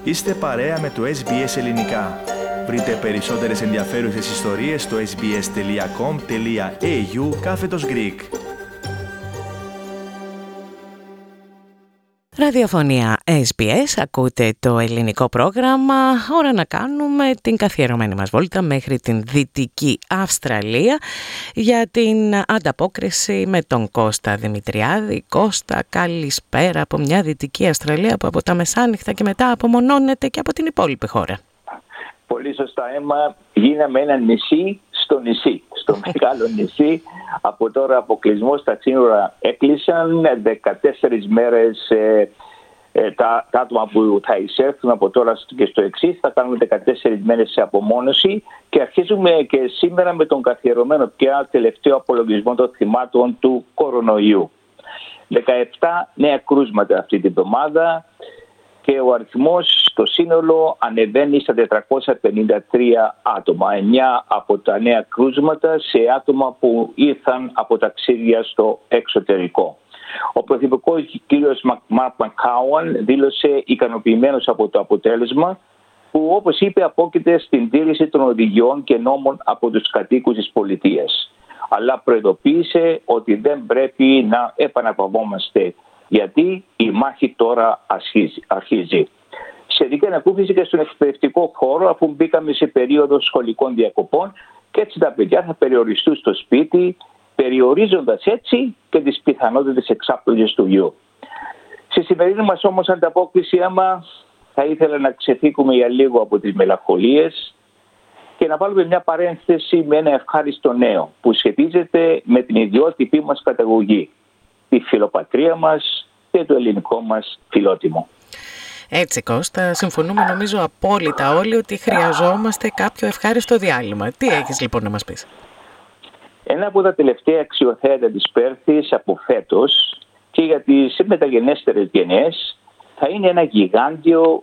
Είστε παρέα με το SBS Ελληνικά. Βρείτε περισσότερες ενδιαφέρουσες ιστορίες στο sbs.com.au/Greek. Ραδιοφωνία SBS, ακούτε το ελληνικό πρόγραμμα. Ώρα να κάνουμε την καθιερωμένη μας βόλτα μέχρι την Δυτική Αυστραλία για την ανταπόκριση με τον Κώστα Δημητριάδη. Κώστα, καλησπέρα από μια Δυτική Αυστραλία που από τα μεσάνυχτα και μετά απομονώνεται και από την υπόλοιπη χώρα. Πολύ σωστά, Έμα. Γίναμε ένα νησί στο νησί, στο μεγάλο νησί. Από τώρα αποκλεισμό στα σύνορα έκλεισαν 14 μέρες. Τα άτομα που θα εισέλθουν από τώρα και στο εξής θα κάνουμε 14 μέρες σε απομόνωση και αρχίζουμε και σήμερα με τον καθιερωμένο πια τελευταίο απολογισμό των θυμάτων του κορονοϊού. 17 νέα κρούσματα αυτή την εβδομάδα και ο αριθμός στο σύνολο ανεβαίνει στα 453 άτομα. 9 από τα νέα κρούσματα σε άτομα που ήρθαν από ταξίδια στο εξωτερικό. Ο Πρωθυπουργός κ. Μαρκ Μακάουαν δήλωσε ικανοποιημένος από το αποτέλεσμα που, όπως είπε, απόκειται στην τήρηση των οδηγιών και νόμων από τους κατοίκους της πολιτείας. Αλλά προειδοποίησε ότι δεν πρέπει να επαναπαυόμαστε γιατί η μάχη τώρα αρχίζει. Σχετική ανακούφιση και στον εκπαιδευτικό χώρο, αφού μπήκαμε σε περίοδο σχολικών διακοπών και έτσι τα παιδιά θα περιοριστούν στο σπίτι, περιορίζοντας έτσι και τις πιθανότητες εξάπλωσης του ιού. Στη σημερινή μας όμως ανταπόκριση, άμα θα ήθελα να ξεφύγουμε για λίγο από τις μελαγχολίες και να βάλουμε μια παρένθεση με ένα ευχάριστο νέο που σχετίζεται με την ιδιότυπη μας καταγωγή, τη φιλοπατρία μας και το ελληνικό μας φιλότιμο. Έτσι, Κώστα, συμφωνούμε νομίζω απόλυτα όλοι ότι χρειαζόμαστε κάποιο ευχάριστο διάλειμμα. Τι έχεις λοιπόν να μας πεις? Ένα από τα τελευταία αξιοθέατα της Πέρθης από φέτος και για τις μεταγενέστερες γενιές θα είναι ένα γιγάντιο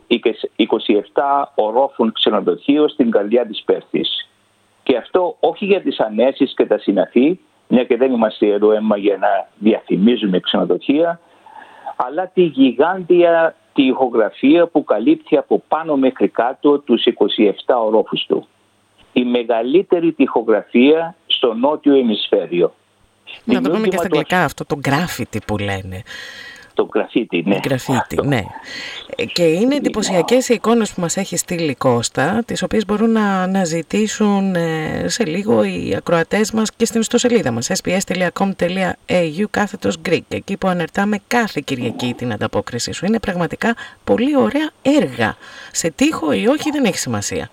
27 ορόφων ξενοδοχείο στην καρδιά της Πέρθης. Και αυτό όχι για τις ανέσεις και τα συναφή, μια και δεν είμαστε εδώ, Έμα, για να διαφημίζουμε ξενοδοχεία, αλλά τη γιγάντια τοιχογραφία που καλύπτει από πάνω μέχρι κάτω τους 27 ορόφους του. Η μεγαλύτερη τοιχογραφία στο νότιο ημισφαίριο. Να το πούμε και στα αγγλικά αυτό, το γκράφιτι που λένε. Το γραφίτι, ναι. Γραφίτι, ναι. Και είναι εντυπωσιακές οι εικόνες που μας έχει στείλει Κώστα, τις οποίες μπορούν να αναζητήσουν σε λίγο οι ακροατές μας και στην ιστοσελίδα μας sbs.com.au/Greek, εκεί που ανερτάμε κάθε Κυριακή την ανταπόκρισή σου. Είναι πραγματικά πολύ ωραία έργα. Σε τοίχο ή όχι δεν έχει σημασία.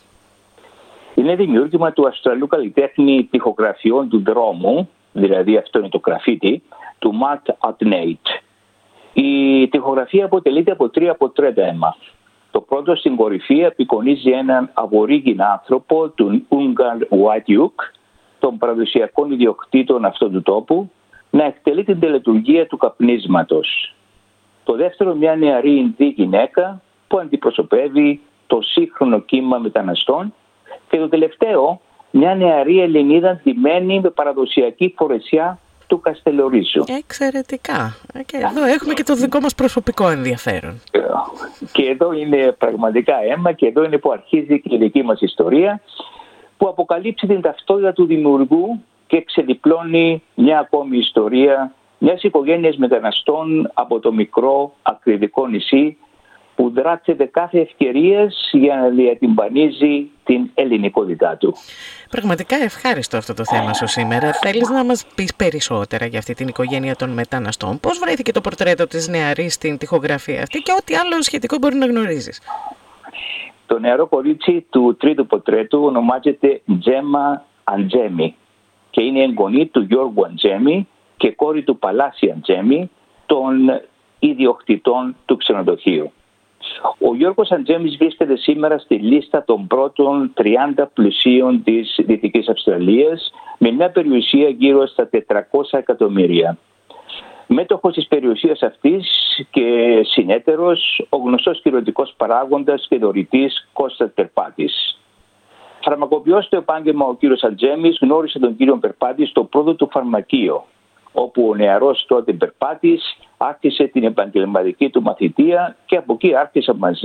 Είναι δημιούργημα του Αυστραλού καλλιτέχνη τοιχογραφιών του δρόμου, δηλαδή αυτό είναι το γραφίτι, του Matt Adnate. Η τοιχογραφία αποτελείται από 3 πορτρέτα, Έμα. Το πρώτο στην κορυφή απεικονίζει έναν αβορίγιν άνθρωπο, τον Ungar Waituk, των παραδοσιακών ιδιοκτήτων αυτού του τόπου, να εκτελεί την τελετουργία του καπνίσματος. Το δεύτερο, μια νεαρή Ινδή γυναίκα που αντιπροσωπεύει το σύγχρονο κύμα μεταναστών. Και το τελευταίο, μια νεαρή Ελληνίδα ντυμένη με παραδοσιακή φορεσιά του Καστελορίζου. Εξαιρετικά. Και εδώ έχουμε και το δικό μας προσωπικό ενδιαφέρον. Και εδώ είναι πραγματικά, Έμα, και εδώ είναι που αρχίζει και η δική μας ιστορία, που αποκαλύψει την ταυτότητα του δημιουργού και ξεδιπλώνει μια ακόμη ιστορία μιας οικογένειας μεταναστών από το μικρό ακριδικό νησί που δράτεται κάθε ευκαιρίας για να διατυμπανίζει την ελληνικότητά του. Πραγματικά ευχάριστο αυτό το θέμα σου σήμερα. Θέλεις να μας πεις περισσότερα για αυτή την οικογένεια των μεταναστών? Πώς βρέθηκε το πορτρέτο της νεαρής στην τοιχογραφία αυτή και ό,τι άλλο σχετικό μπορεί να γνωρίζεις? Το νεαρό κορίτσι του τρίτου πορτρέτου ονομάζεται Τζέμα Αντζέμι και είναι εγγονή του Γιώργου Αντζέμι και κόρη του Παλάσι Αντζέμι, των ιδιοκτητών του ξενοδοχείου. Ο Γιώργος Αντζέμις βρίσκεται σήμερα στη λίστα των πρώτων 30 πλουσίων της Δυτικής Αυστραλίας με μια περιουσία γύρω στα 400 εκατομμύρια. Μέτοχος της περιουσίας αυτής και συνέτερος ο γνωστός κυρωτικός παράγοντας και δωρητής Κώστας Περπάτης. Φαρμακοποιός στο επάγγελμα ο κύριος Αντζέμις γνώρισε τον κύριο Περπάτη στο πρώτο του φαρμακείο, όπου ο νεαρός τότε Περπάτης άρχισε την επαγγελματική του μαθητεία και από εκεί άρχισαν μαζί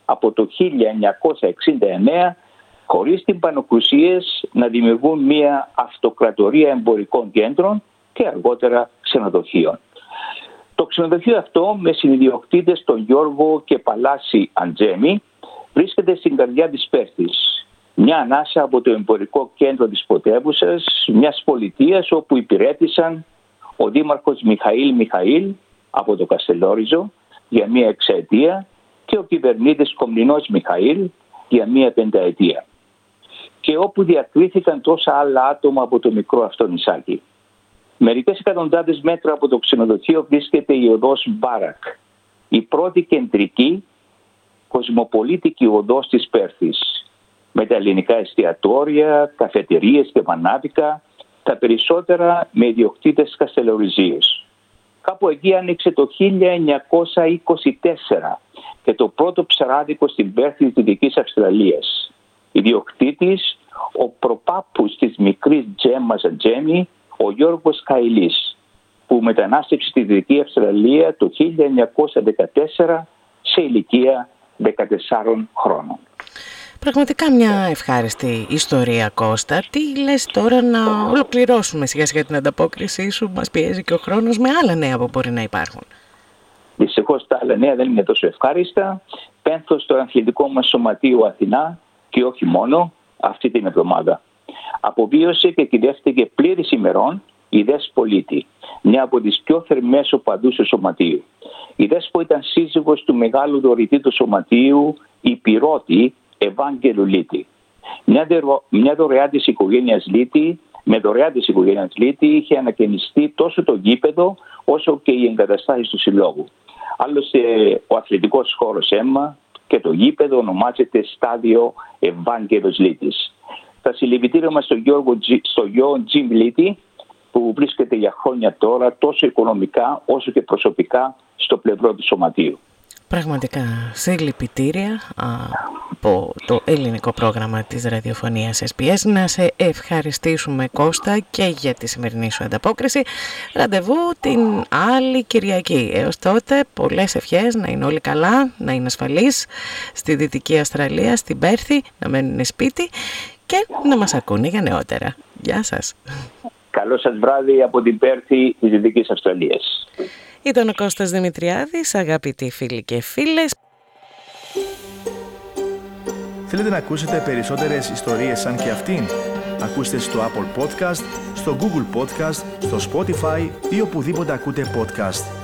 από το 1969 χωρίς τυμπανοκρουσίες να δημιουργούν μια αυτοκρατορία εμπορικών κέντρων και αργότερα ξενοδοχείων. Το ξενοδοχείο αυτό με συνιδιοκτήτες τον Γιώργο και Παλάση Αντζέμι βρίσκεται στην καρδιά της Πέρθης. Μια ανάσα από το εμπορικό κέντρο της πρωτεύουσας, μιας πολιτείας όπου υπηρέτησαν ο δήμαρχος Μιχαήλ από το Καστελόριζο για μια εξαετία και ο κυβερνήτης Κομνηνός Μιχαήλ για μια πενταετία. Και όπου διακρίθηκαν τόσα άλλα άτομα από το μικρό αυτό νησάκι. Μερικές εκατοντάδες μέτρα από το ξενοδοχείο βρίσκεται η οδός Μπάρακ, η πρώτη κεντρική κοσμοπολίτικη οδός της Πέρθης, με τα ελληνικά εστιατόρια, καφετερίες και μανάβικα, τα περισσότερα με ιδιοκτήτες Καστελοριζίους. Κάπου εκεί άνοιξε το 1924 και το πρώτο ψαράδικο στην Πέρθη της Δυτικής Αυστραλίας. Ιδιοκτήτης ο προπάπους της μικρής Τζέμας Αντζέμι, ο Γιώργος Καηλής, που μετανάστευσε στη Δυτική Αυστραλία το 1914 σε ηλικία 14 χρόνων. Πραγματικά μια ευχάριστη ιστορία, Κώστα. Τι λες τώρα να ολοκληρώσουμε σιγά σιγά την ανταπόκρισή σου? Μας πιέζει και ο χρόνος με άλλα νέα που μπορεί να υπάρχουν. Δυστυχώς τα άλλα νέα δεν είναι τόσο ευχάριστα. Πένθω στο αθλητικό μας σωματείο Αθηνά και όχι μόνο αυτή την εβδομάδα. Αποβίωσε και κυδεύτηκε πλήρης ημερών η Δέσπο Λίτη, μια από τις πιο θερμές οπαδούς του σωματείου. Η Δέσπο ήταν σύζυγος του μεγάλου δωρητή του σωματείου, η Πυρώτη Ευάγγελου Λίτη. Μια δωρεά της οικογένειας Λίτη, με δωρεά της οικογένειας Λίτη είχε ανακαινιστεί τόσο το γήπεδο όσο και οι εγκαταστάσεις του συλλόγου. Άλλωστε ο αθλητικός χώρος αίμα και το γήπεδο ονομάζεται Στάδιο Ευάγγελος Λίτης. Τα συλληπιτήρια μας στο γιο Τζιμ Λίτη, που βρίσκεται για χρόνια τώρα τόσο οικονομικά όσο και προσωπικά στο πλευρό του σωματείου. Πραγματικά συλληπιτήρια από το ελληνικό πρόγραμμα της ραδιοφωνίας SBS. Να σε ευχαριστήσουμε, Κώστα, και για τη σημερινή σου ανταπόκριση. Ραντεβού την άλλη Κυριακή. Έως τότε πολλές ευχές, να είναι όλοι καλά, να είναι ασφαλείς στη Δυτική Αυστραλία, στην Πέρθη, να μένουν σπίτι και να μας ακούνε για νεότερα. Γεια σας. Καλό σας βράδυ από την Πέρθη της Δυτικής Αυστραλίας. Ήταν ο Κώστας Δημητριάδης, αγαπητοί φίλοι και φίλες. Θέλετε να ακούσετε περισσότερες ιστορίες σαν και αυτήν? Ακούστε στο Apple Podcast, στο Google Podcast, στο Spotify ή οπουδήποτε ακούτε podcast.